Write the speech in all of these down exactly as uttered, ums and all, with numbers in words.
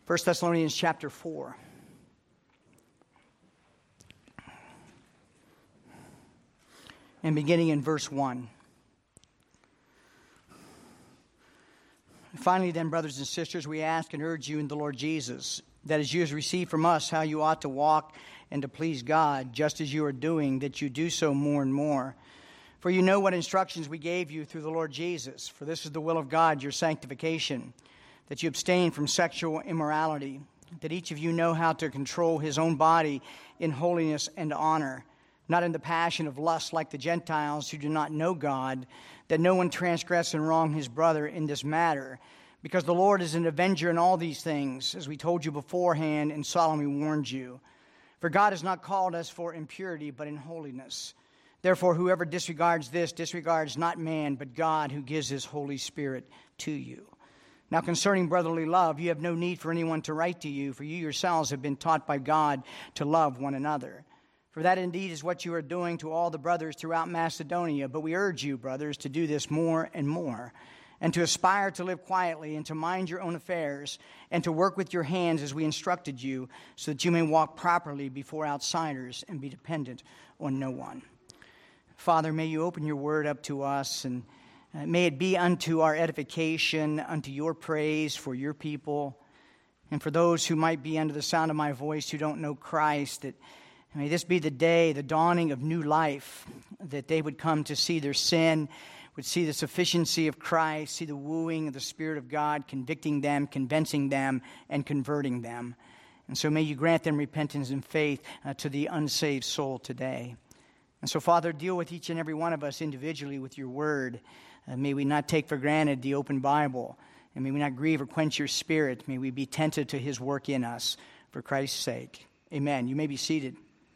First Thessalonians chapter four. And beginning in verse one. Finally then, brothers and sisters, we ask and urge you in the Lord Jesus, that as you have received from us how you ought to walk and to please God, just as you are doing, that you do so more and more. For you know what instructions we gave you through the Lord Jesus. For this is the will of God, your sanctification, that you abstain from sexual immorality, that each of you know how to control his own body in holiness and honor, not in the passion of lust like the Gentiles who do not know God, that no one transgress and wrong his brother in this matter, because the Lord is an avenger in all these things, as we told you beforehand and solemnly warned you. For God has not called us for impurity, but in holiness. Therefore, whoever disregards this disregards not man, but God, who gives his Holy Spirit to you. Now concerning brotherly love, you have no need for anyone to write to you, for you yourselves have been taught by God to love one another. For that indeed is what you are doing to all the brothers throughout Macedonia. But we urge you, brothers, to do this more and more, and to aspire to live quietly, and to mind your own affairs, and to work with your hands as we instructed you, so that you may walk properly before outsiders and be dependent on no one. Father, may you open your word up to us, and Uh, may it be unto our edification, unto your praise for your people, and for those who might be under the sound of my voice who don't know Christ, that may this be the day, the dawning of new life, that they would come to see their sin, would see the sufficiency of Christ, see the wooing of the Spirit of God, convicting them, convincing them, and converting them. And so may you grant them repentance and faith uh, to the unsaved soul today. And so, Father, deal with each and every one of us individually with your word. Uh, may we not take for granted the open Bible, and may we not grieve or quench your Spirit. May we be attentive to his work in us for Christ's sake. Amen. You may be seated.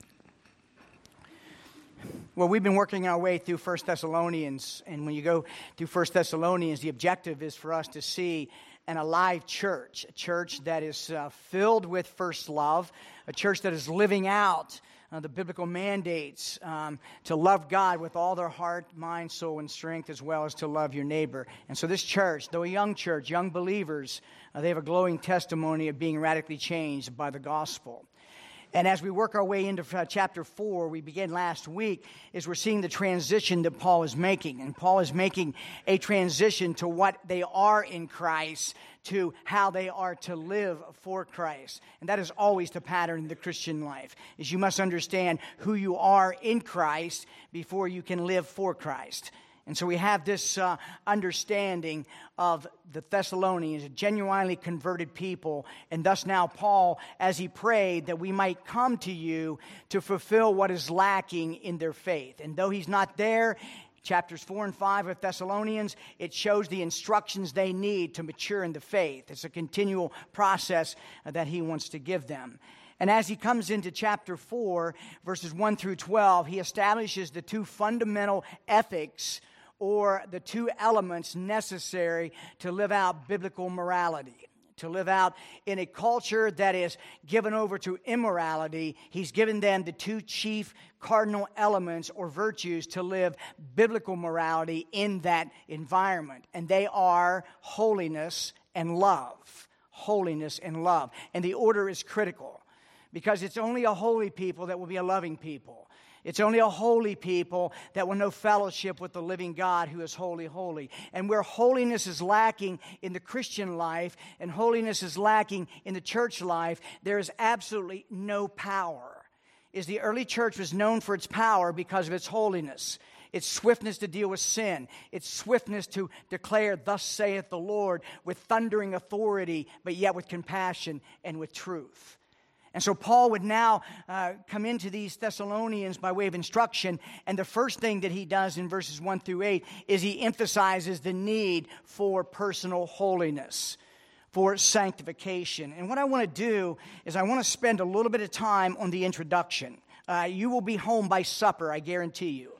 Well, we've been working our way through First Thessalonians, and when you go through First Thessalonians, the objective is for us to see an alive church, a church that is uh, filled with first love, a church that is living out Uh, the biblical mandates um, to love God with all their heart, mind, soul, and strength, as well as to love your neighbor. And so this church, though a young church, young believers, uh, they have a glowing testimony of being radically changed by the gospel. And as we work our way into uh, chapter four, we began last week, is we're seeing the transition that Paul is making. And Paul is making a transition to what they are in Christ, to how they are to live for Christ. And that is always the pattern in the Christian life, is you must understand who you are in Christ before you can live for Christ. And so we have this uh, understanding of the Thessalonians, a genuinely converted people. And thus now Paul, as he prayed that we might come to you to fulfill what is lacking in their faith. And though he's not there, chapters four and five of Thessalonians, it shows the instructions they need to mature in the faith. It's a continual process uh, that he wants to give them. And as he comes into chapter four, verses one through twelve, he establishes the two fundamental ethics, or the two elements necessary to live out biblical morality. To live out in a culture that is given over to immorality, he's given them the two chief cardinal elements or virtues to live biblical morality in that environment. And they are holiness and love. Holiness and love. And the order is critical, because it's only a holy people that will be a loving people. It's only a holy people that will know fellowship with the living God who is holy, holy. And where holiness is lacking in the Christian life and holiness is lacking in the church life, there is absolutely no power. Is the early church was known for its power because of its holiness, its swiftness to deal with sin, its swiftness to declare, "Thus saith the Lord," with thundering authority, but yet with compassion and with truth. And so Paul would now uh, come into these Thessalonians by way of instruction. And the first thing that he does in verses one through eight is he emphasizes the need for personal holiness, for sanctification. And what I want to do is I want to spend a little bit of time on the introduction. Uh, you will be home by supper, I guarantee you.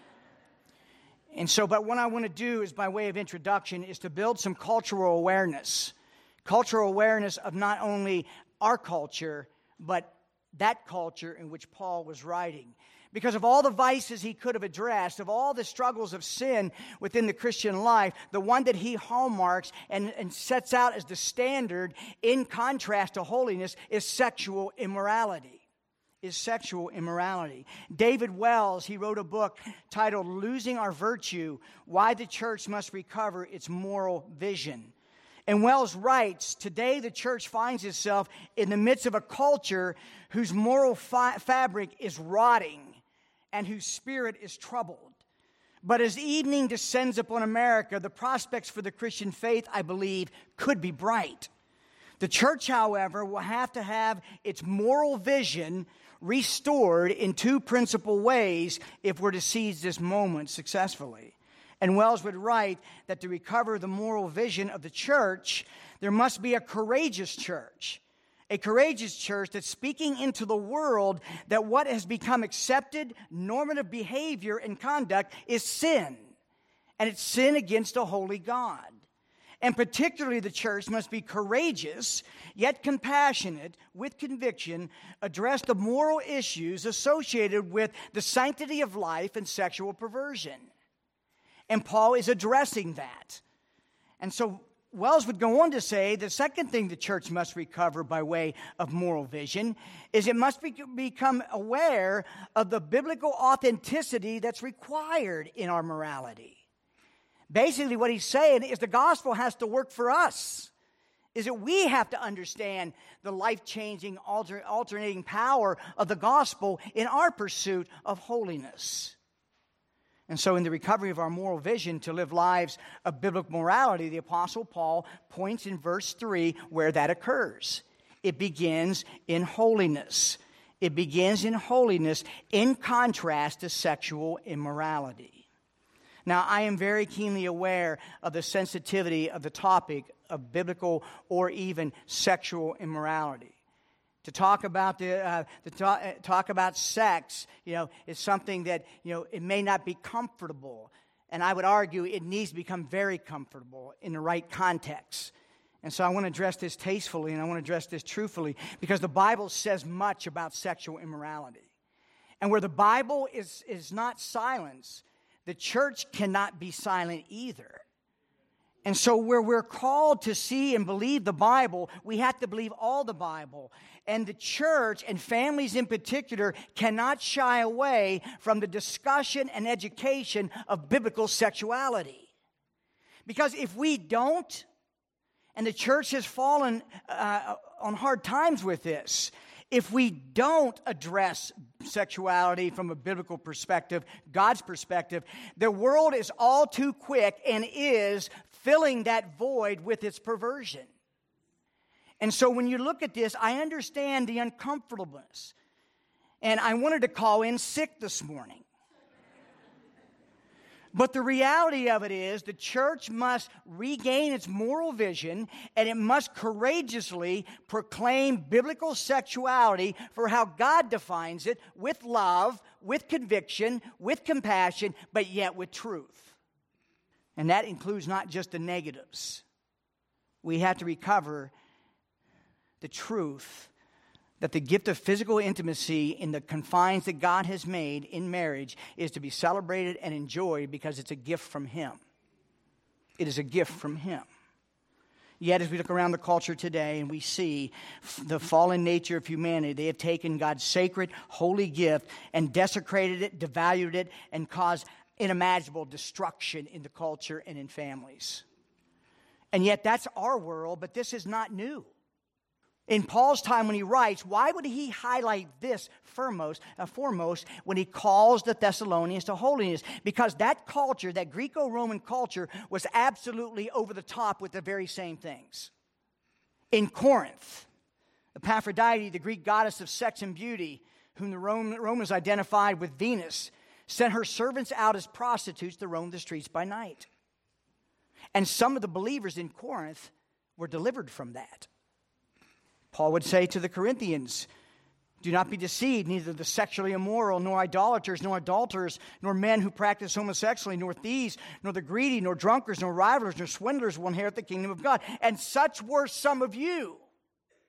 And so, but what I want to do is by way of introduction is to build some cultural awareness. Cultural awareness of not only our culture, but that culture in which Paul was writing. Because of all the vices he could have addressed, of all the struggles of sin within the Christian life, the one that he hallmarks and, and sets out as the standard in contrast to holiness is sexual immorality. Is sexual immorality. David Wells, he wrote a book titled Losing Our Virtue, Why the Church Must Recover Its Moral Vision. And Wells writes, today the church finds itself in the midst of a culture whose moral fi- fabric is rotting and whose spirit is troubled. But as evening descends upon America, the prospects for the Christian faith, I believe, could be bright. The church, however, will have to have its moral vision restored in two principal ways if we're to seize this moment successfully. And Wells would write that to recover the moral vision of the church, there must be a courageous church. A courageous church that's speaking into the world that what has become accepted normative behavior and conduct is sin. And it's sin against a holy God. And particularly the church must be courageous, yet compassionate, with conviction, address the moral issues associated with the sanctity of life and sexual perversion. And Paul is addressing that. And so Wells would go on to say the second thing the church must recover by way of moral vision is it must be, become aware of the biblical authenticity that's required in our morality. Basically what he's saying is the gospel has to work for us. Is that we have to understand the life-changing, alter, alternating power of the gospel in our pursuit of holiness. And so in the recovery of our moral vision to live lives of biblical morality, the Apostle Paul points in verse three where that occurs. It begins in holiness. It begins in holiness in contrast to sexual immorality. Now, I am very keenly aware of the sensitivity of the topic of biblical or even sexual immorality. To talk about the, uh, to talk, uh, talk about sex, you know, is something that, you know, it may not be comfortable. And I would argue it needs to become very comfortable in the right context. And so I want to address this tastefully and I want to address this truthfully because the Bible says much about sexual immorality. And where the Bible is, is not silence, the church cannot be silent either. And so where we're called to see and believe the Bible, we have to believe all the Bible. And the church, and families in particular, cannot shy away from the discussion and education of biblical sexuality. Because if we don't, and the church has fallen uh, on hard times with this, if we don't address sexuality from a biblical perspective, God's perspective, the world is all too quick and is filling that void with its perversion. And so when you look at this, I understand the uncomfortableness. And I wanted to call in sick this morning. But the reality of it is the church must regain its moral vision and it must courageously proclaim biblical sexuality for how God defines it, with love, with conviction, with compassion, but yet with truth. And that includes not just the negatives. We have to recover the truth that the gift of physical intimacy in the confines that God has made in marriage is to be celebrated and enjoyed because it's a gift from Him. It is a gift from Him. Yet as we look around the culture today and we see the fallen nature of humanity, they have taken God's sacred, holy gift and desecrated it, devalued it, and caused unimaginable destruction in the culture and in families. And yet that's our world, but this is not new. In Paul's time when he writes, why would he highlight this foremost, uh, foremost when he calls the Thessalonians to holiness? Because that culture, that Greco-Roman culture, was absolutely over the top with the very same things. In Corinth, Aphrodite, the Greek goddess of sex and beauty, whom the Romans identified with Venus, sent her servants out as prostitutes to roam the streets by night. And some of the believers in Corinth were delivered from that. Paul would say to the Corinthians, do not be deceived, neither the sexually immoral, nor idolaters, nor adulterers, nor men who practice homosexuality, nor thieves, nor the greedy, nor drunkards, nor rivalers, nor swindlers will inherit the kingdom of God. And such were some of you.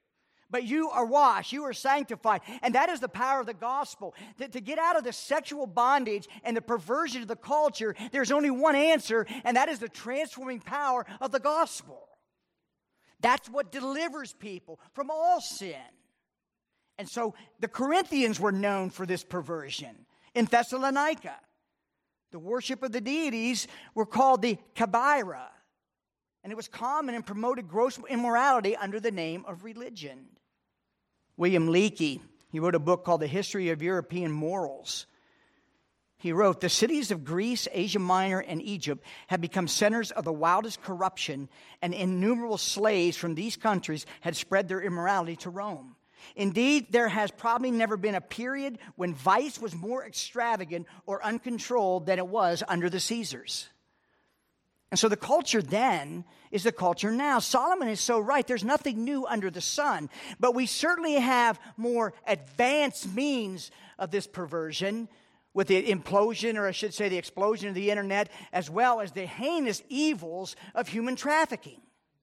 But you are washed, you are sanctified. And that is the power of the gospel. To, to get out of the sexual bondage and the perversion of the culture, there's only one answer, and that is the transforming power of the gospel. That's what delivers people from all sin. And so the Corinthians were known for this perversion. In Thessalonica, the worship of the deities were called the Kabaira. And it was common and promoted gross immorality under the name of religion. William Leakey, he wrote a book called The History of European Morals. He wrote, the cities of Greece, Asia Minor, and Egypt have become centers of the wildest corruption, and innumerable slaves from these countries had spread their immorality to Rome. Indeed, there has probably never been a period when vice was more extravagant or uncontrolled than it was under the Caesars. And so the culture then is the culture now. Solomon is so right. There's nothing new under the sun. But we certainly have more advanced means of this perversion with the implosion, or I should say the explosion of the internet, as well as the heinous evils of human trafficking.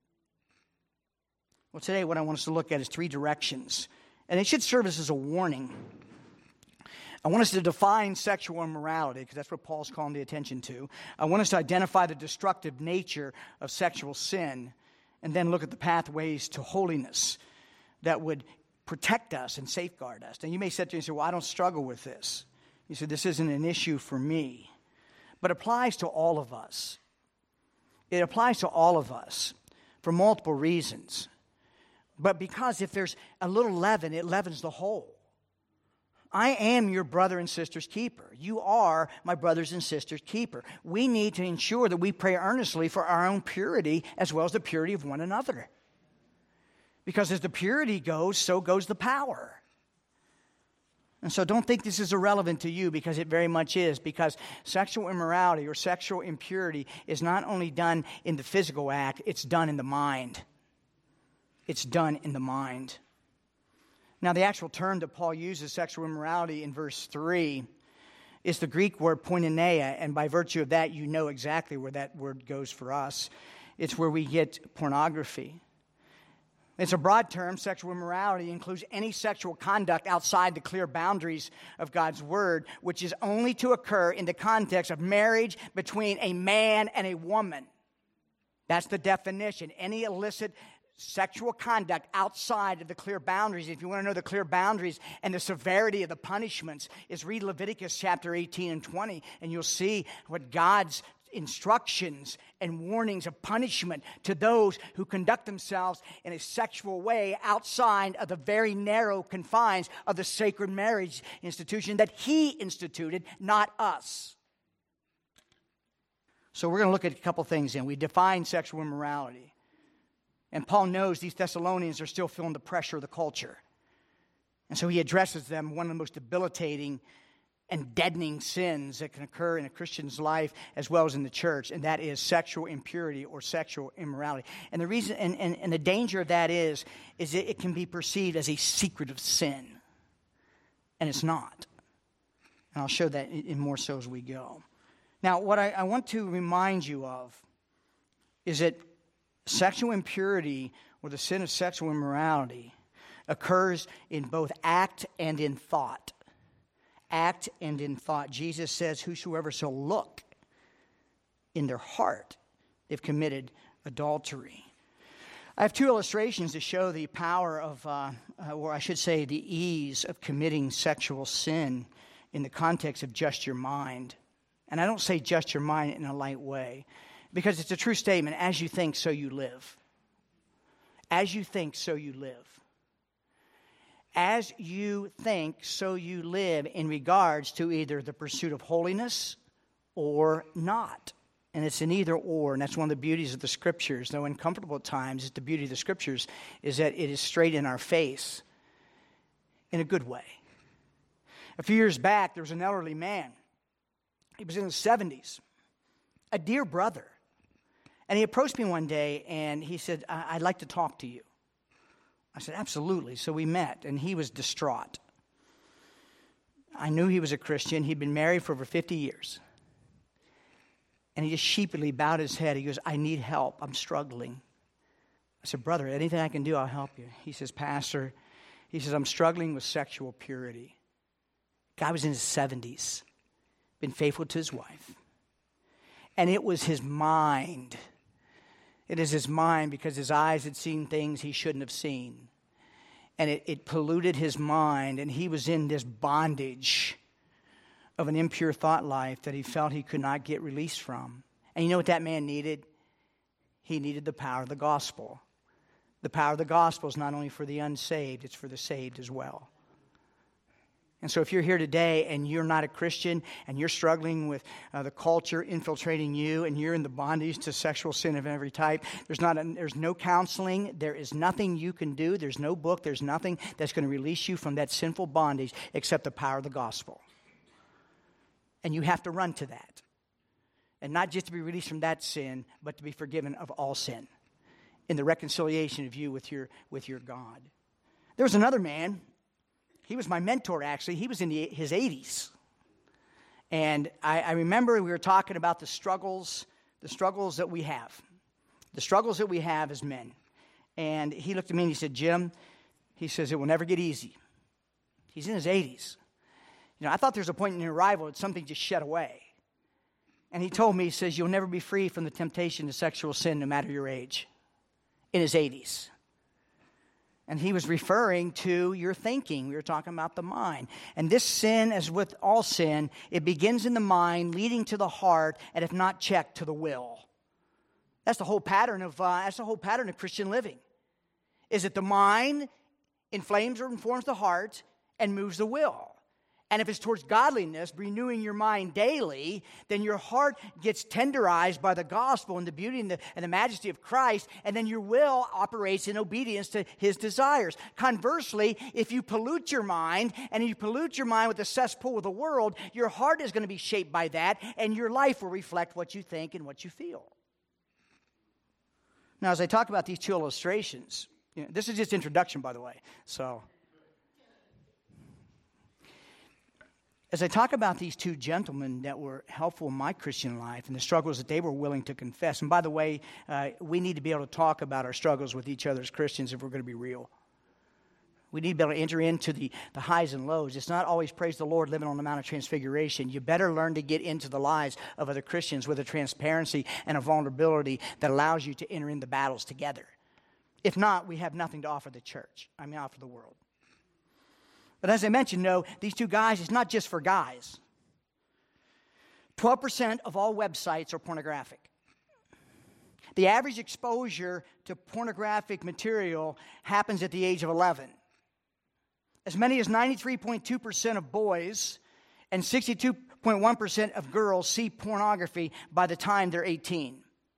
Well, today what I want us to look at is three directions. And it should serve us as a warning. I want us to define sexual immorality, because that's what Paul's calling the attention to. I want us to identify the destructive nature of sexual sin, and then look at the pathways to holiness that would protect us and safeguard us. And you may sit there and say, well, I don't struggle with this. You say, this isn't an issue for me. But it applies to all of us. It applies to all of us for multiple reasons. But because if there's a little leaven, it leavens the whole. I am your brother and sister's keeper. You are my brothers and sisters' keeper. We need to ensure that we pray earnestly for our own purity as well as the purity of one another. Because as the purity goes, so goes the power. And so don't think this is irrelevant to you, because it very much is. Because sexual immorality or sexual impurity is not only done in the physical act, it's done in the mind. It's done in the mind. Now, the actual term that Paul uses, sexual immorality, in verse three, is the Greek word poineia, and by virtue of that, you know exactly where that word goes for us. It's where we get pornography. It's a broad term. Sexual immorality includes any sexual conduct outside the clear boundaries of God's word, which is only to occur in the context of marriage between a man and a woman. That's the definition. Any illicit sexual conduct outside of the clear boundaries. If you want to know the clear boundaries and the severity of the punishments, is read Leviticus chapter eighteen and twenty, and you'll see what God's instructions and warnings of punishment to those who conduct themselves in a sexual way outside of the very narrow confines of the sacred marriage institution that He instituted, not us. So we're going to look at a couple things, and we define sexual immorality. And Paul knows these Thessalonians are still feeling the pressure of the culture. And so he addresses them, one of the most debilitating and deadening sins that can occur in a Christian's life as well as in the church, and that is sexual impurity or sexual immorality. And the reason and, and, and the danger of that is, is that it can be perceived as a secretive sin. And it's not. And I'll show that in more so as we go. Now, what I, I want to remind you of is that sexual impurity, or the sin of sexual immorality, occurs in both act and in thought. Act and in thought. Jesus says, whosoever shall look in their heart, they've committed adultery. I have two illustrations to show the power of, uh, uh, or I should say the ease of committing sexual sin in the context of just your mind. And I don't say just your mind in a light way, because it's a true statement. As you think, so you live. As you think, so you live. As you think, so you live in regards to either the pursuit of holiness or not. And it's an either or, and that's one of the beauties of the Scriptures. Though uncomfortable at times, the beauty of the Scriptures is that it is straight in our face in a good way. A few years back, there was an elderly man. He was in his seventies, a dear brother. And he approached me one day, and he said, I'd like to talk to you. I said, absolutely. So we met, and he was distraught. I knew he was a Christian. He'd been married for over fifty years. And he just sheepishly bowed his head. He goes, I need help. I'm struggling. I said, brother, anything I can do, I'll help you. He says, Pastor, he says, I'm struggling with sexual purity. Guy was in his seventies, been faithful to his wife. And it was his mind. It is his mind because his eyes had seen things he shouldn't have seen. And it, it polluted his mind, and he was in this bondage of an impure thought life that he felt he could not get released from. And you know what that man needed? He needed the power of the gospel. The power of the gospel is not only for the unsaved, it's for the saved as well. And so if you're here today and you're not a Christian and you're struggling with uh, the culture infiltrating you and you're in the bondage to sexual sin of every type, there's not a, there's no counseling. There is nothing you can do. There's no book. There's nothing that's going to release you from that sinful bondage except the power of the gospel. And you have to run to that. And not just to be released from that sin, but to be forgiven of all sin in the reconciliation of you with your, with your God. There was another man. He was my mentor, actually. He was in the, his eighties. And I, I remember we were talking about the struggles, the struggles that we have. The struggles that we have as men. And he looked at me and he said, Jim, he says, it will never get easy. He's in his eighties. You know, I thought there was a point in your arrival that something just shed away. And he told me, he says, you'll never be free from the temptation to sexual sin no matter your age. In his eighties. And he was referring to your thinking. We were talking about the mind. And this sin, as with all sin, it begins in the mind, leading to the heart, and if not checked, to the will. That's the whole pattern of uh, that's the whole pattern of Christian living. Is that the mind inflames or informs the heart and moves the will. And if it's towards godliness, renewing your mind daily, then your heart gets tenderized by the gospel and the beauty and the, and the majesty of Christ, and then your will operates in obedience to his desires. Conversely, if you pollute your mind, and you pollute your mind with the cesspool of the world, your heart is going to be shaped by that, and your life will reflect what you think and what you feel. Now, as I talk about these two illustrations, you know, this is just introduction, by the way, so... As I talk about these two gentlemen that were helpful in my Christian life and the struggles that they were willing to confess, and by the way, uh, we need to be able to talk about our struggles with each other as Christians if we're going to be real. We need to be able to enter into the, the highs and lows. It's not always praise the Lord living on the Mount of Transfiguration. You better learn to get into the lives of other Christians with a transparency and a vulnerability that allows you to enter into battles together. If not, we have nothing to offer the church. I mean, offer the world. But as I mentioned, no, these two guys, it's not just for guys. twelve percent of all websites are pornographic. The average exposure to pornographic material happens at the age of eleven. As many as ninety-three point two percent of boys and sixty-two point one percent of girls see pornography by the time they're eighteen.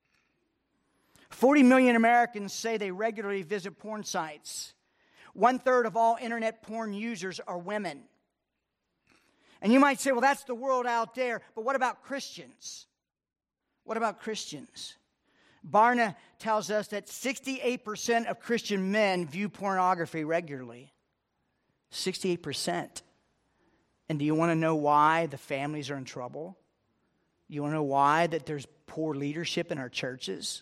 forty million Americans say they regularly visit porn sites. One-third of all internet porn users are women. And you might say, well, that's the world out there. But what about Christians? What about Christians? Barna tells us that sixty-eight percent of Christian men view pornography regularly. sixty-eight percent. And do you want to know why the families are in trouble? You want to know why that there's poor leadership in our churches?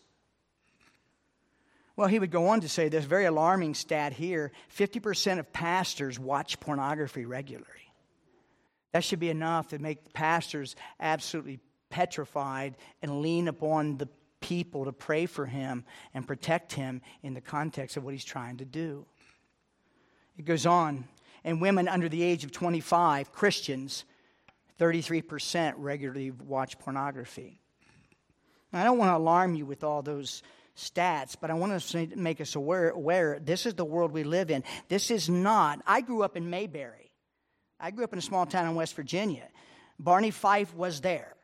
Well, he would go on to say this very alarming stat here. fifty percent of pastors watch pornography regularly. That should be enough to make pastors absolutely petrified and lean upon the people to pray for him and protect him in the context of what he's trying to do. It goes on. And women under the age of twenty-five, Christians, thirty-three percent regularly watch pornography. Now, I don't want to alarm you with all those stats, but I want to make us aware, aware this is the world we live in. This is not, I grew up in Mayberry. I grew up in a small town in West Virginia. Barney Fife was there.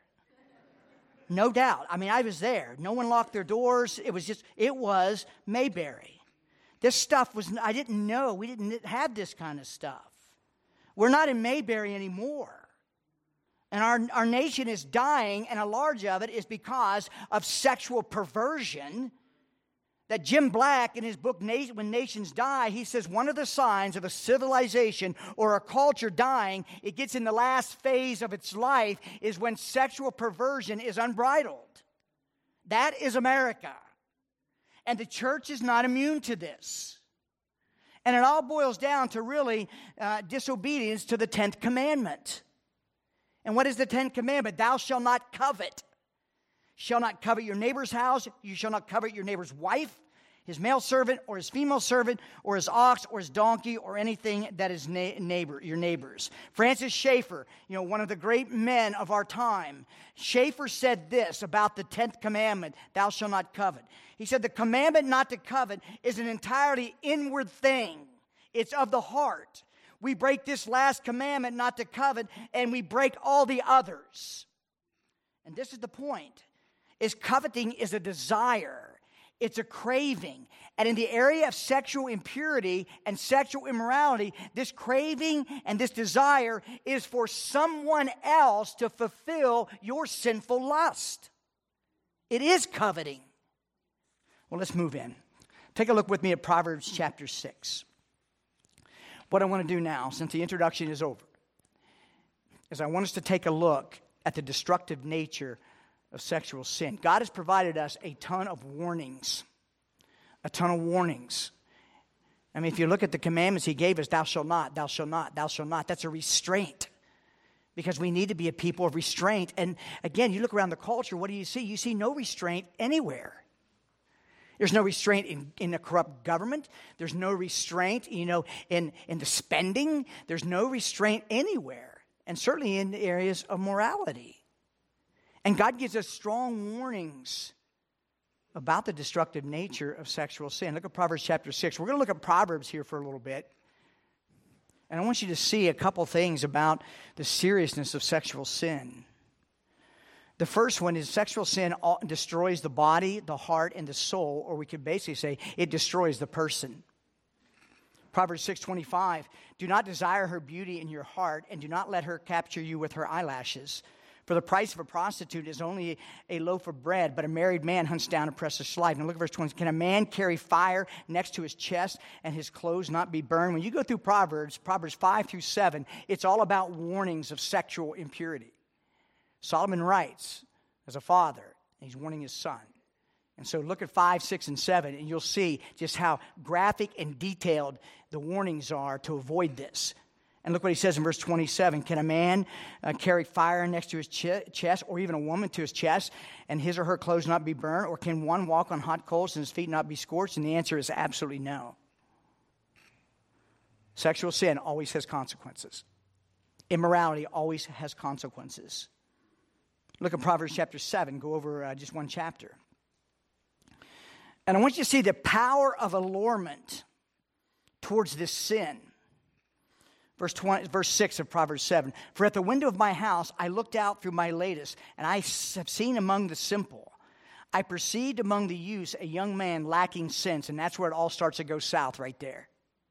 No doubt. I mean, I was there. No one locked their doors. It was just, it was Mayberry. This stuff was, I didn't know. We didn't have this kind of stuff. We're not in Mayberry anymore. And our, our nation is dying, and a large of it is because of sexual perversion. That Jim Black, in his book, When Nations Die, he says one of the signs of a civilization or a culture dying, it gets in the last phase of its life, is when sexual perversion is unbridled. That is America. And the church is not immune to this. And it all boils down to really uh, disobedience to the tenth commandment. And what is the tenth commandment? Thou shalt not covet. Shall not covet your neighbor's house. You shall not covet your neighbor's wife, his male servant, or his female servant, or his ox, or his donkey, or anything that is na- neighbor, your neighbor's. Francis Schaeffer, you know, one of the great men of our time, Schaeffer said this about the tenth commandment, thou shalt not covet. He said, the commandment not to covet is an entirely inward thing. It's of the heart. We break this last commandment not to covet, and we break all the others. And this is the point, is coveting is a desire. It's a craving. And in the area of sexual impurity and sexual immorality, this craving and this desire is for someone else to fulfill your sinful lust. It is coveting. Well, let's move in. Take a look with me at Proverbs chapter six. What I want to do now, since the introduction is over, is I want us to take a look at the destructive nature of sexual sin. God has provided us a ton of warnings. A ton of warnings. I mean, if you look at the commandments he gave us, thou shalt not, thou shalt not, thou shalt not. That's a restraint. Because we need to be a people of restraint. And again, you look around the culture, what do you see? You see no restraint anywhere. There's no restraint in, in a corrupt government. There's no restraint, you know, in, in the spending. There's no restraint anywhere. And certainly in the areas of morality. And God gives us strong warnings about the destructive nature of sexual sin. Look at Proverbs chapter six. We're going to look at Proverbs here for a little bit. And I want you to see a couple things about the seriousness of sexual sin. The first one is sexual sin destroys the body, the heart, and the soul, or we could basically say it destroys the person. Proverbs six twenty-five, do not desire her beauty in your heart, and do not let her capture you with her eyelashes. For the price of a prostitute is only a loaf of bread, but a married man hunts down a precious life. Now look at verse twenty. Can a man carry fire next to his chest and his clothes not be burned? When you go through Proverbs, Proverbs five through seven, it's all about warnings of sexual impurity. Solomon writes as a father, and he's warning his son. And so look at five, six, and seven, and you'll see just how graphic and detailed the warnings are to avoid this. And look what he says in verse twenty-seven. Can a man uh, carry fire next to his ch- chest, or even a woman to his chest, and his or her clothes not be burned? Or can one walk on hot coals and his feet not be scorched? And the answer is absolutely no. Sexual sin always has consequences. Immorality always has consequences. Look at Proverbs chapter seven. Go over uh, just one chapter. And I want you to see the power of allurement towards this sin. Verse twenty, verse six of Proverbs seven. For at the window of my house I looked out through my lattice, and I have seen among the simple. I perceived among the youths a young man lacking sense, and that's where it all starts to go south right there.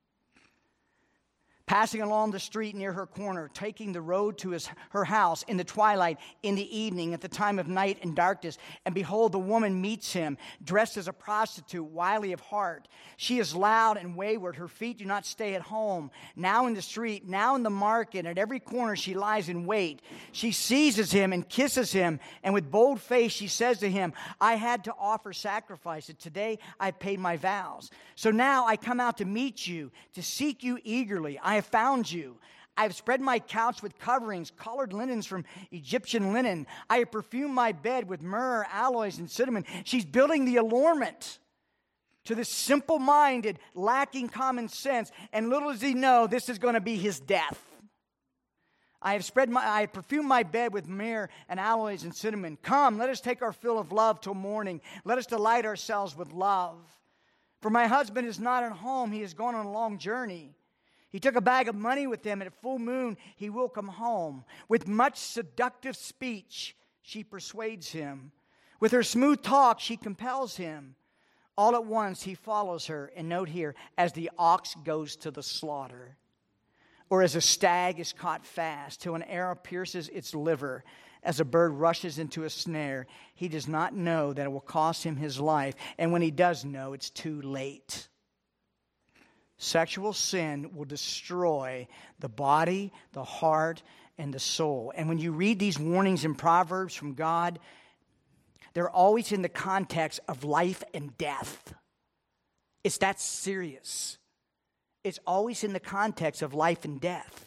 Passing along the street near her corner, taking the road to his, her house in the twilight, in the evening, at the time of night and darkness. And behold, the woman meets him, dressed as a prostitute, wily of heart. She is loud and wayward. Her feet do not stay at home. Now in the street, now in the market, at every corner she lies in wait. She seizes him and kisses him, and with bold face she says to him, I had to offer sacrifice, and today I paid my vows. So now I come out to meet you, to seek you eagerly. I have found you. I have spread my couch with coverings, colored linens from Egyptian linen. I have perfumed my bed with myrrh, aloes, and cinnamon. She's building the allurement to this simple-minded, lacking common sense. And little does he know, this is going to be his death. I have spread my, I have perfumed my bed with myrrh and aloes and cinnamon. Come, let us take our fill of love till morning. Let us delight ourselves with love. For my husband is not at home. He has gone on a long journey. He took a bag of money with him, and at full moon he will come home. With much seductive speech, she persuades him. With her smooth talk, she compels him. All at once he follows her, and note here, as the ox goes to the slaughter, or as a stag is caught fast, till an arrow pierces its liver, as a bird rushes into a snare. He does not know that it will cost him his life, and when he does know, it's too late. Sexual sin will destroy the body, the heart, and the soul. And when you read these warnings in Proverbs from God, They're always in the context of life and death. It's that serious. It's always in the context of life and death.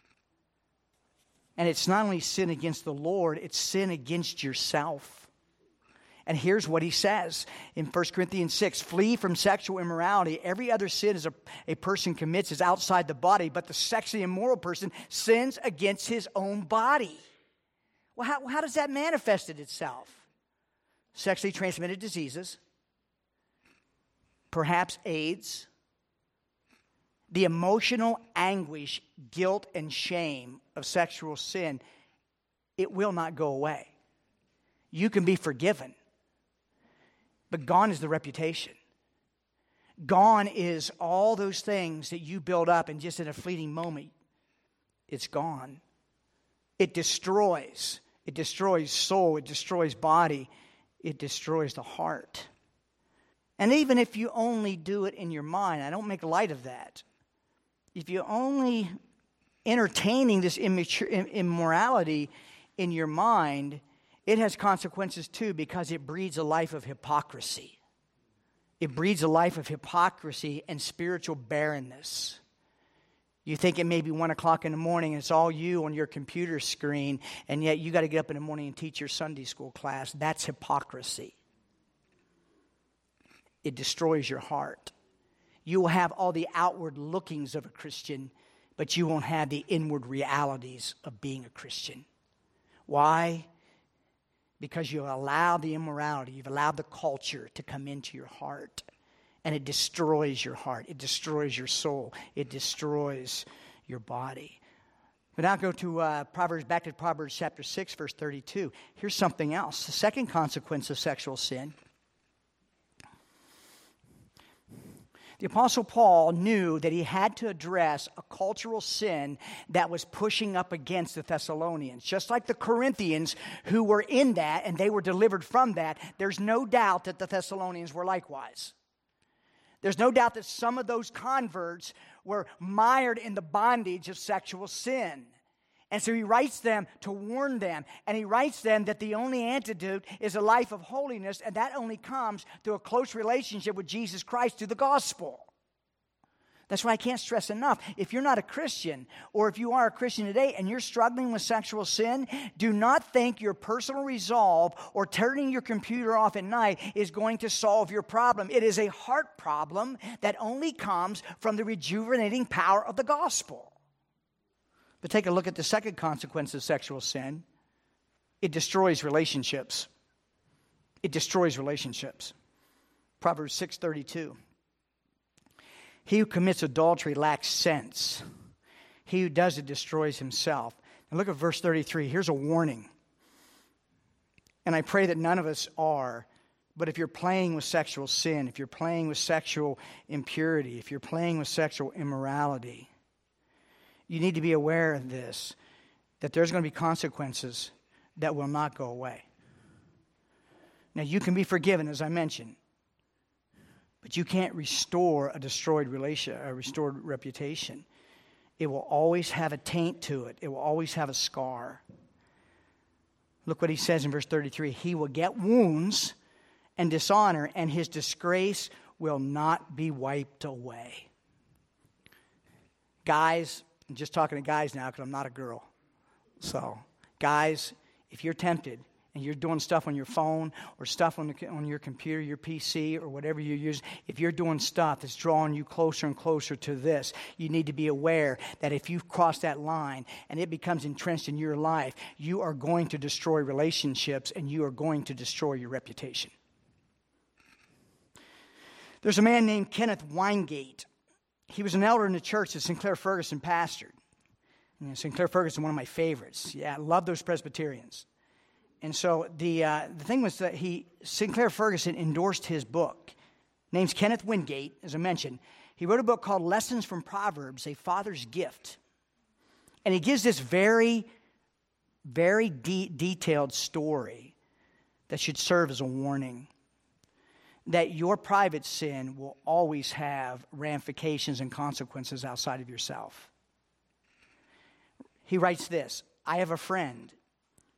And it's not only sin against the Lord, it's sin against yourself. And here's what he says in First Corinthians six, flee from sexual immorality. Every other sin is a, a person commits is outside the body, but the sexually immoral person sins against his own body. Well, how, how does that manifest itself? Sexually transmitted diseases, perhaps AIDS, the emotional anguish, guilt, and shame of sexual sin, it will not go away. You can be forgiven, but gone is the reputation. Gone is all those things that you build up, and just in a fleeting moment, it's gone. It destroys. It destroys soul. It destroys body. It destroys the heart. And even if you only do it in your mind, I don't make light of that. If you're only entertaining this immature, immorality in your mind, it has consequences too, because it breeds a life of hypocrisy. It breeds a life of hypocrisy and spiritual barrenness. You think it may be one o'clock in the morning and it's all you on your computer screen, and yet you got to get up in the morning and teach your Sunday school class. That's hypocrisy. It destroys your heart. You will have all the outward lookings of a Christian, but you won't have the inward realities of being a Christian. Why? Because you allow the immorality, you've allowed the culture to come into your heart. And it destroys your heart. It destroys your soul. It destroys your body. But now go to uh, Proverbs, back to Proverbs chapter six, verse thirty-two. Here's something else. The second consequence of sexual sin. The Apostle Paul knew that he had to address a cultural sin that was pushing up against the Thessalonians. Just like the Corinthians who were in that and they were delivered from that, there's no doubt that the Thessalonians were likewise. There's no doubt that some of those converts were mired in the bondage of sexual sin. And so he writes them to warn them. And he writes them that the only antidote is a life of holiness. And that only comes through a close relationship with Jesus Christ through the gospel. That's why I can't stress enough. If you're not a Christian, or if you are a Christian today and you're struggling with sexual sin, do not think your personal resolve or turning your computer off at night is going to solve your problem. It is a heart problem that only comes from the rejuvenating power of the gospel. But take a look at the second consequence of sexual sin. It destroys relationships. It destroys relationships. Proverbs six thirty-two. He who commits adultery lacks sense. He who does it destroys himself. And look at verse thirty-three. Here's a warning. And I pray that none of us are. But if you're playing with sexual sin, if you're playing with sexual impurity, if you're playing with sexual immorality, you need to be aware of this, that there's going to be consequences that will not go away. Now, you can be forgiven, as I mentioned, but you can't restore a destroyed relation, a restored reputation. It will always have a taint to it. It will always have a scar. Look what he says in verse thirty-three. He will get wounds and dishonor, and his disgrace will not be wiped away. Guys, I'm just talking to guys now because I'm not a girl. So, guys, if you're tempted and you're doing stuff on your phone or stuff on, the, on your computer, your P C, or whatever you use, if you're doing stuff that's drawing you closer and closer to this, you need to be aware that if you cross that line and it becomes entrenched in your life, you are going to destroy relationships and you are going to destroy your reputation. There's a man named Kenneth Weingate. He was an elder in the church that Sinclair Ferguson pastored. You know, Sinclair Ferguson, one of my favorites. Yeah, I love those Presbyterians. And so the uh, the thing was that he Sinclair Ferguson endorsed his book. Name's Kenneth Wingate, as I mentioned. He wrote a book called Lessons from Proverbs, A Father's Gift. And he gives this very, very de- detailed story that should serve as a warning. That your private sin will always have ramifications and consequences outside of yourself. He writes this, I have a friend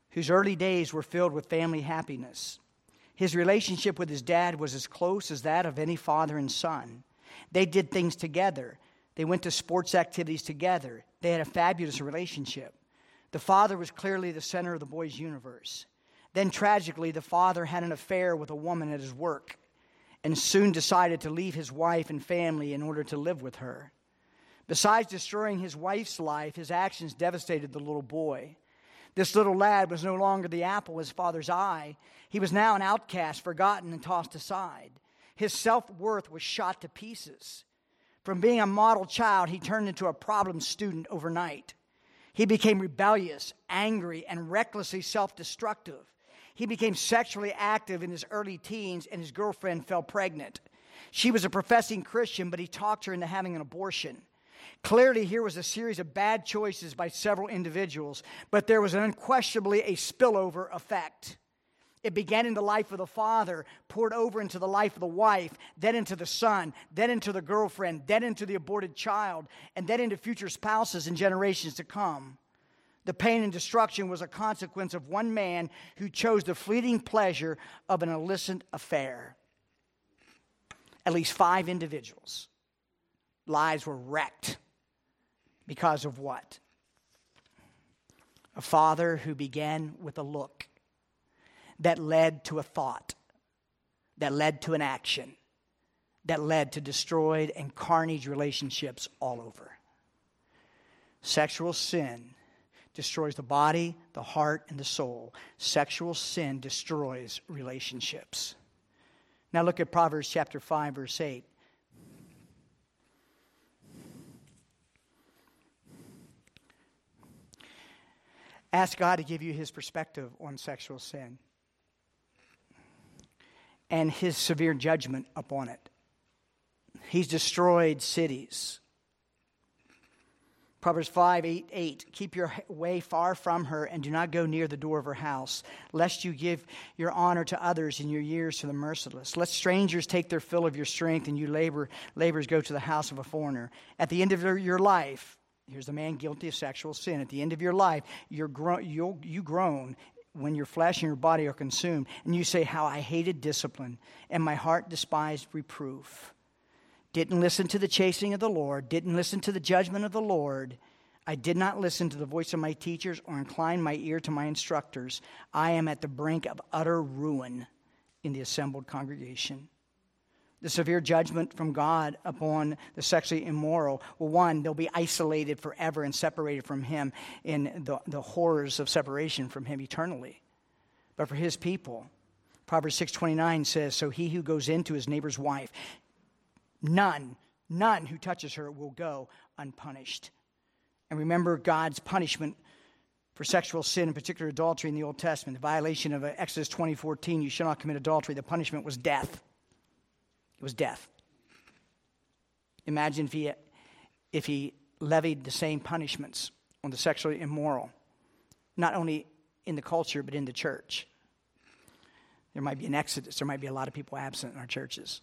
whose early days were filled with family happiness. His relationship with his dad was as close as that of any father and son. They did things together. They went to sports activities together. They had a fabulous relationship. The father was clearly the center of the boy's universe. Then, tragically, the father had an affair with a woman at his work and soon decided to leave his wife and family in order to live with her. Besides destroying his wife's life, his actions devastated the little boy. This little lad was no longer the apple of his father's eye. He was now an outcast, forgotten and tossed aside. His self-worth was shot to pieces. From being a model child, he turned into a problem student overnight. He became rebellious, angry, and recklessly self-destructive. He became sexually active in his early teens, and his girlfriend fell pregnant. She was a professing Christian, but he talked her into having an abortion. Clearly, here was a series of bad choices by several individuals, but there was unquestionably a spillover effect. It began in the life of the father, poured over into the life of the wife, then into the son, then into the girlfriend, then into the aborted child, and then into future spouses and generations to come. The pain and destruction was a consequence of one man who chose the fleeting pleasure of an illicit affair. At least five individuals' lives were wrecked because of what? A father who began with a look that led to a thought, that led to an action, that led to destroyed and carnage relationships all over. Sexual sin destroys the body, the heart, and the soul. Sexual sin destroys relationships. Now look at Proverbs chapter five, verse eight. Ask God to give you his perspective on sexual sin and his severe judgment upon it. He's destroyed cities. Proverbs five, eight, eight. Keep your way far from her and do not go near the door of her house, lest you give your honor to others and your years to the merciless. Let strangers take their fill of your strength and you labor, labors go to the house of a foreigner. At the end of your life, here's the man guilty of sexual sin. At the end of your life, you're gro- you'll, you groan when your flesh and your body are consumed. And you say, how I hated discipline and my heart despised reproof. Didn't listen to the chastening of the Lord, didn't listen to the judgment of the Lord. I did not listen to the voice of my teachers or incline my ear to my instructors. I am at the brink of utter ruin in the assembled congregation. The severe judgment from God upon the sexually immoral, well, one, they'll be isolated forever and separated from him in the, the horrors of separation from him eternally. But for his people, Proverbs six twenty-nine says, so he who goes into his neighbor's wife, None, none who touches her will go unpunished. And remember God's punishment for sexual sin, in particular adultery in the Old Testament. The violation of Exodus twenty fourteen, you shall not commit adultery. The punishment was death. It was death. Imagine if he, if he levied the same punishments on the sexually immoral, not only in the culture, but in the church. There might be an exodus. There might be a lot of people absent in our churches.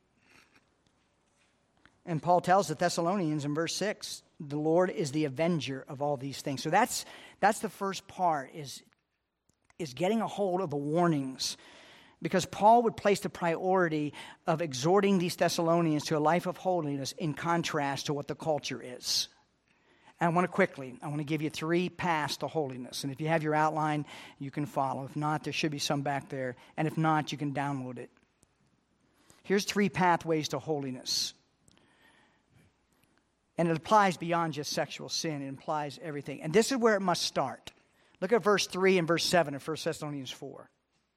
And Paul tells the Thessalonians in verse six, the Lord is the avenger of all these things. So that's that's the first part, is, is getting a hold of the warnings. Because Paul would place the priority of exhorting these Thessalonians to a life of holiness in contrast to what the culture is. And I want to quickly, I want to give you three paths to holiness. And if you have your outline, you can follow. If not, there should be some back there. And if not, you can download it. Here's three pathways to holiness. And it applies beyond just sexual sin. It implies everything. And this is where it must start. Look at verse three and verse seven of First Thessalonians four.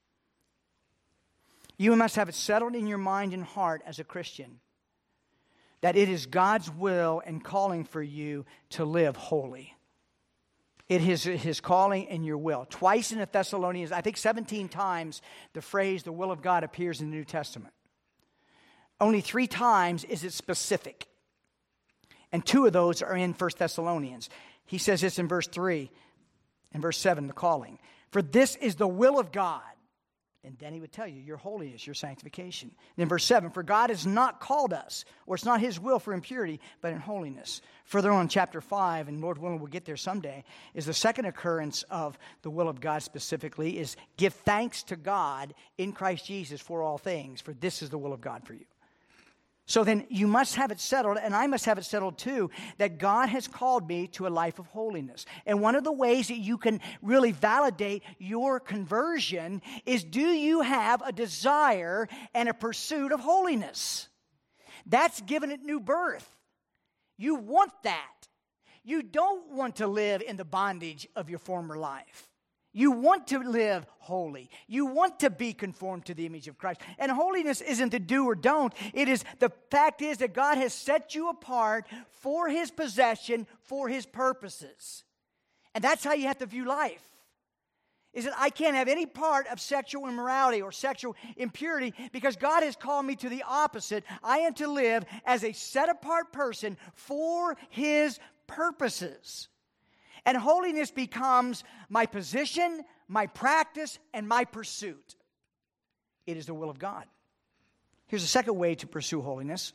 You must have it settled in your mind and heart as a Christian that it is God's will and calling for you to live holy. It is his calling and your will. Twice in the Thessalonians, I think seventeen times, the phrase the will of God appears in the New Testament. Only three times is it specific. And two of those are in First Thessalonians. He says this in verse three and verse seven, the calling. For this is the will of God, And then he would tell you your holiness, your sanctification. Then verse seven, for God has not called us, or it's not his will for impurity, but in holiness. Further on in chapter five, and Lord willing we'll get there someday, is the second occurrence of the will of God specifically, is give thanks to God in Christ Jesus for all things, for this is the will of God for you. So then you must have it settled, and I must have it settled too, that God has called me to a life of holiness. And one of the ways that you can really validate your conversion is, do you have a desire and a pursuit of holiness? That's giving it new birth. You want that. You don't want to live in the bondage of your former life. You want to live holy. You want to be conformed to the image of Christ. And holiness isn't the do or don't. It is, the fact is that God has set you apart for his possession, for his purposes. And that's how you have to view life. Is that I can't have any part of sexual immorality or sexual impurity because God has called me to the opposite. I am to live as a set-apart person for his purposes. And holiness becomes my position, my practice, and my pursuit. It is the will of God. Here's a second way to pursue holiness.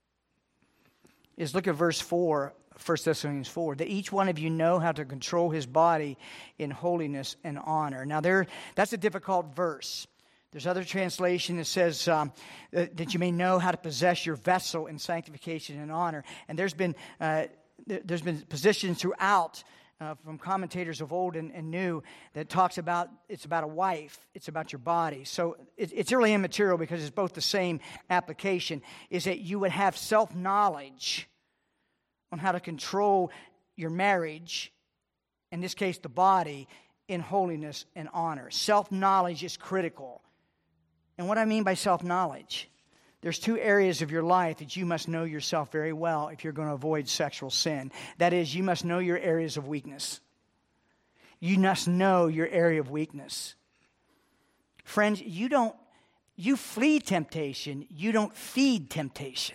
Is look at verse four, First Thessalonians four, that each one of you know how to control his body in holiness and honor. Now, there, that's a difficult verse. There's other translation that says um, that, that you may know how to possess your vessel in sanctification and honor. And there's been uh, there, there's been positions throughout Uh, from commentators of old and, and new that talks about it's about a wife, it's about your body. So it, it's really immaterial because it's both the same application, is that you would have self-knowledge on how to control your marriage, in this case the body, in holiness and honor. Self-knowledge is critical. And what I mean by self-knowledge, there's two areas of your life that you must know yourself very well if you're going to avoid sexual sin. That is, you must know your areas of weakness. You must know your area of weakness. Friends, you don't, you flee temptation, you don't feed temptation.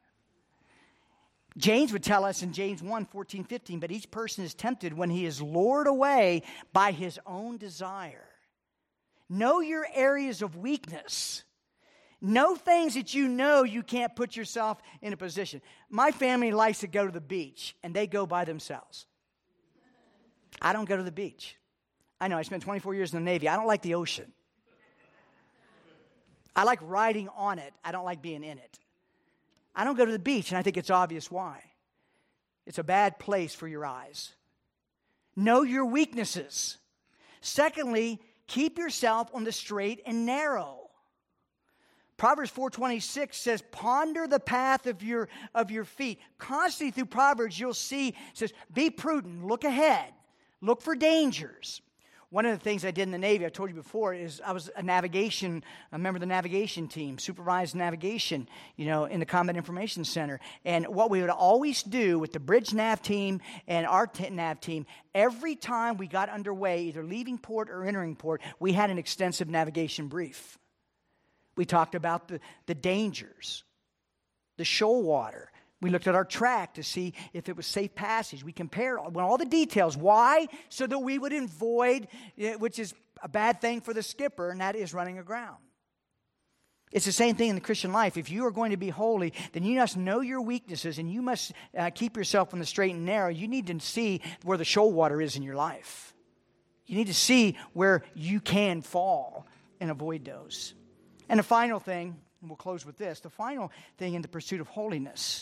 James would tell us in James one, fourteen, fifteen, but each person is tempted when he is lured away by his own desire. Know your areas of weakness. Know things that you know you can't put yourself in a position. My family likes to go to the beach, and they go by themselves. I don't go to the beach. I know, I spent twenty-four years in the Navy. I don't like the ocean. I like riding on it. I don't like being in it. I don't go to the beach, and I think it's obvious why. It's a bad place for your eyes. Know your weaknesses. Secondly, keep yourself on the straight and narrow. Proverbs four twenty-six says, ponder the path of your, of your feet. Constantly through Proverbs, you'll see, it says, be prudent, look ahead, look for dangers. One of the things I did in the Navy, I told you before, is I was a navigation, a member of the navigation team, supervised navigation, you know, in the Combat Information Center. And what we would always do with the bridge nav team and our t- nav team, every time we got underway, either leaving port or entering port, we had an extensive navigation brief. We talked about the, the dangers, the shoal water. We looked at our track to see if it was safe passage. We compared all, all the details. Why? So that we would avoid, which is a bad thing for the skipper, and that is running aground. It's the same thing in the Christian life. If you are going to be holy, then you must know your weaknesses, and you must uh, keep yourself on the straight and narrow. You need to see where the shoal water is in your life. You need to see where you can fall and avoid those. And the final thing, and we'll close with this, the final thing in the pursuit of holiness.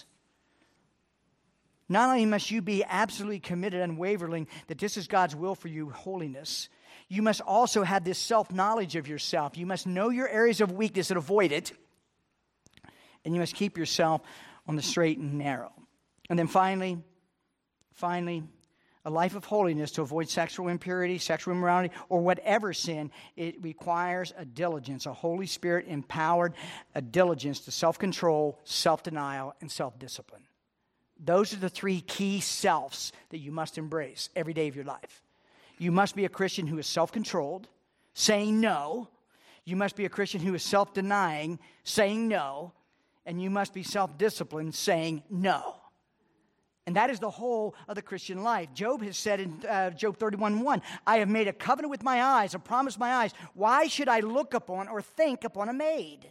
Not only must you be absolutely committed and unwavering that this is God's will for you, holiness, you must also have this self-knowledge of yourself. You must know your areas of weakness and avoid it. And you must keep yourself on the straight and narrow. And then finally, finally, a life of holiness to avoid sexual impurity, sexual immorality, or whatever sin, it requires a diligence, a Holy Spirit-empowered a diligence to self-control, self-denial, and self-discipline. Those are the three key selves that you must embrace every day of your life. You must be a Christian who is self-controlled, saying no. You must be a Christian who is self-denying, saying no. And you must be self-disciplined, saying no. And that is the whole of the Christian life. Job has said in uh, Job thirty-one one, I have made a covenant with my eyes, a promise with my eyes. Why should I look upon or think upon a maid?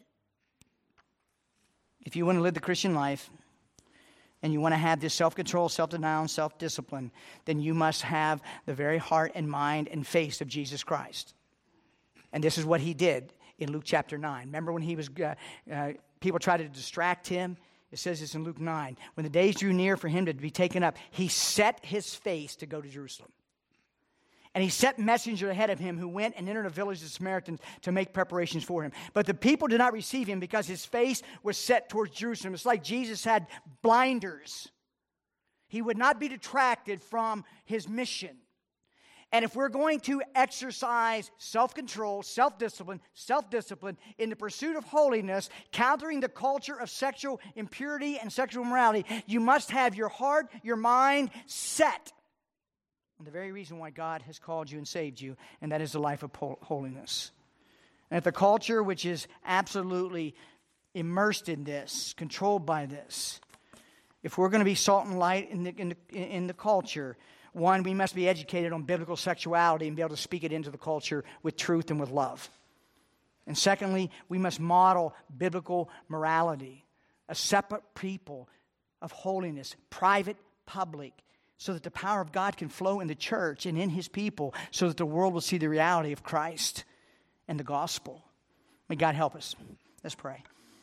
If you want to live the Christian life, and you want to have this self-control, self-denial, and self-discipline, then you must have the very heart and mind and face of Jesus Christ. And this is what he did in Luke chapter nine. Remember when he was, uh, uh, people tried to distract him? It says this in Luke nine. When the days drew near for him to be taken up, he set his face to go to Jerusalem. And he sent messengers ahead of him who went and entered a village of the Samaritans to make preparations for him. But the people did not receive him because his face was set towards Jerusalem. It's like Jesus had blinders. He would not be detracted from his mission. And if we're going to exercise self-control, self-discipline, self-discipline in the pursuit of holiness, countering the culture of sexual impurity and sexual immorality, you must have your heart, your mind set on the very reason why God has called you and saved you, and that is the life of holiness. And if the culture, which is absolutely immersed in this, controlled by this, if we're going to be salt and light in the, in the, in the culture, one, we must be educated on biblical sexuality and be able to speak it into the culture with truth and with love. And secondly, we must model biblical morality, a separate people of holiness, private, public, so that the power of God can flow in the church and in his people, so that the world will see the reality of Christ and the gospel. May God help us. Let's pray.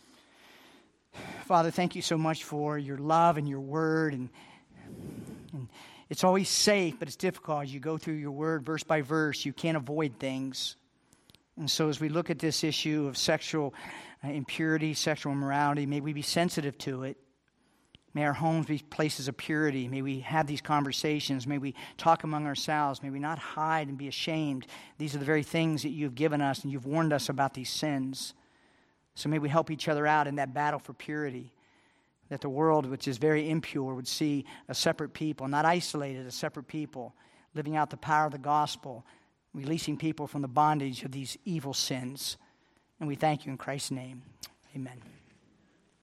Father, thank you so much for your love and your word. And, and it's always safe, but it's difficult as you go through your word verse by verse. You can't avoid things. And so as we look at this issue of sexual uh, impurity, sexual immorality, may we be sensitive to it. May our homes be places of purity. May we have these conversations. May we talk among ourselves. May we not hide and be ashamed. These are the very things that you've given us, and you've warned us about these sins. So may we help each other out in that battle for purity, that the world, which is very impure, would see a separate people, not isolated, a separate people, living out the power of the gospel, releasing people from the bondage of these evil sins. And we thank you in Christ's name. Amen.